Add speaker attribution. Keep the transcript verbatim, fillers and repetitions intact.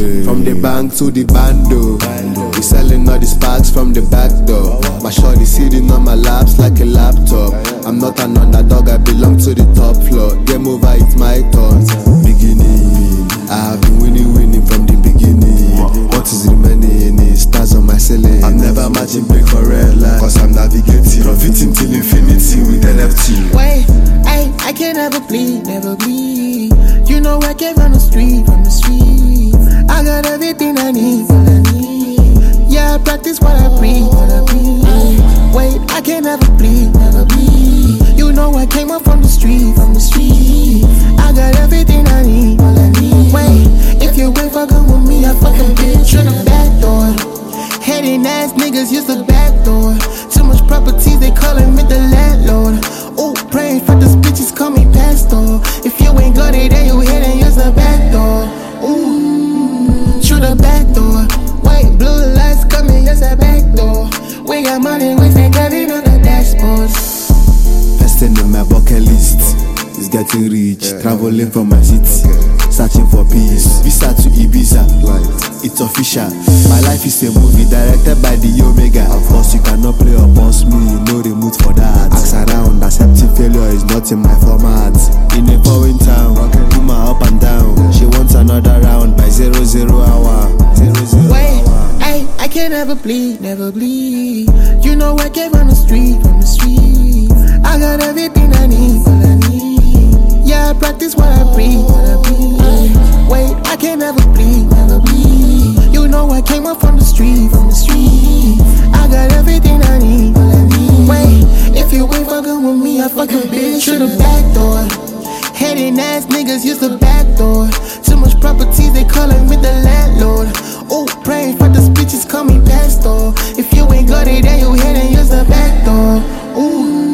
Speaker 1: way. From the bank to the bando, we selling all the sparks from the back door. My shorty sitting on my laps like a laptop. I'm not an underdog, I belong to the top floor. Game over, it's my turn. Beginning, I have been winning, winning from the beginning. What is remaining is stars on my ceiling. I'm never matching break or red line, cause I'm navigating, profiting till infinity with N F T.
Speaker 2: Wait, I, I can never bleed, never bleed. You know I came from the street, from the street. I got everything I need, all I need. Yeah, I practice what I preach, what I preach. Wait, I can never bleed, never bleed. You know I came up from the street, from the street. I got everything I need, all I need. Wait, if you ain't fucking with me, I fucking bitch through the back door. Heading ass niggas use the back door. Too much properties, they calling me the landlord. Oh, praying for this bitches, call me pastor. If you ain't got it, then you hit and use the back door. Ooh, through the back door. White, blue lights coming, use the back door. We got money, we ain't got it on the dashboard.
Speaker 1: First thing in my bucket list is getting rich, yeah, traveling from my city, yeah, searching for peace. Visa to Ibiza, right, it's official. My life is a movie directed by the Omega. Of course, you cannot play or boss me, no remote for that. Ask around, accepting failure is not in my format. In a foreign town, rocking Puma up and down. She wants another round by zero zero hour. Zero zero
Speaker 2: Wait,
Speaker 1: hour.
Speaker 2: I, I can never bleed, never bleed. You know I came from the street, from the street. I got everything I need, all I need. Yeah, I practice what I preach, what I preach. Wait, I can never bleed, never bleed. You know I came up from the street, from the street. I got everything I need, all I need. Wait, if you ain't fucking with me, I fucking bitch through the back door. Heading ass niggas use the back door. Too much properties, they calling me the landlord. Oh, praying for this bitches, call me pastor. If you ain't got it, then you hit and use the back door. Ooh.